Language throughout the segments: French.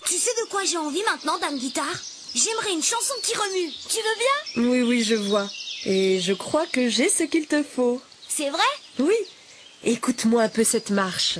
Tu sais de quoi j'ai envie maintenant, Dame Guitare? J'aimerais une chanson qui remue. Tu veux bien? Oui, oui, je vois. Et je crois que j'ai ce qu'il te faut. C'est vrai? Oui. Écoute-moi un peu cette marche.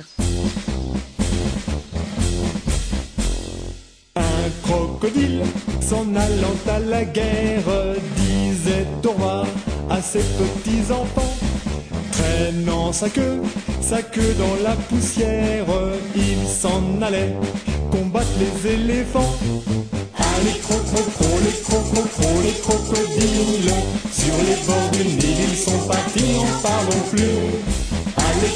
Un crocodile, s'en allant à la guerre, disait au revoir à ses petits enfants. Traînant sa queue dans la poussière, il s'en allait combattre les éléphants. Ah, les les crocodiles, sur les bords du Nil, ils sont partis, n'en parlons plus. Ah, les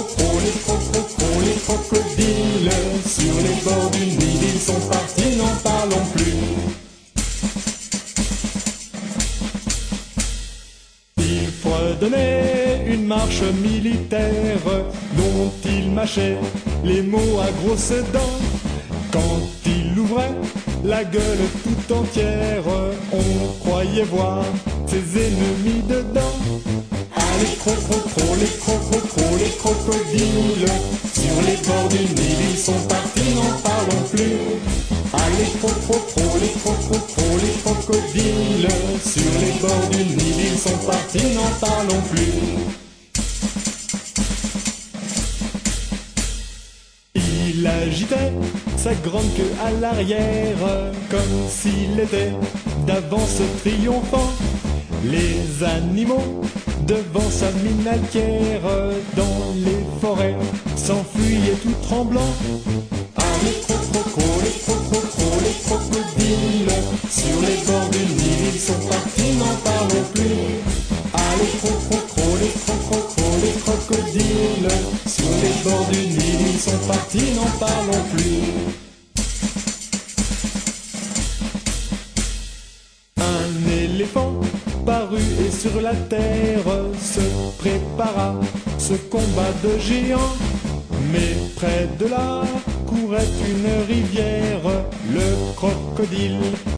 crocodiles, sur les bords du Nil, ils sont partis, n'en parlons plus. Il fredonnait une marche militaire dont il mâchait les mots à grosses dents. Quand il ouvrait la gueule tout entière, on croyait voir ses ennemis dedans. Ah, les crocodiles, sur les bords du Nil, ils sont partis, n'en parlons plus. Ah, les crocodiles, sur les bords du Nil, ils sont partis, n'en parlons plus. Il agitait sa grande queue à l'arrière, comme s'il était d'avance triomphant. Les animaux, devant sa mine altière, dans les forêts, s'enfuyaient tout tremblants. Ah, les crocodiles, sur les bords du Nil, ils sont partis, n'en parlons plus. Ah, les crocodiles, sur les bords du Nil, ils sont partis, n'en parlons plus. Un éléphant parut et sur la terre se prépara ce combat de géants. Mais près de là courait une rivière, le crocodile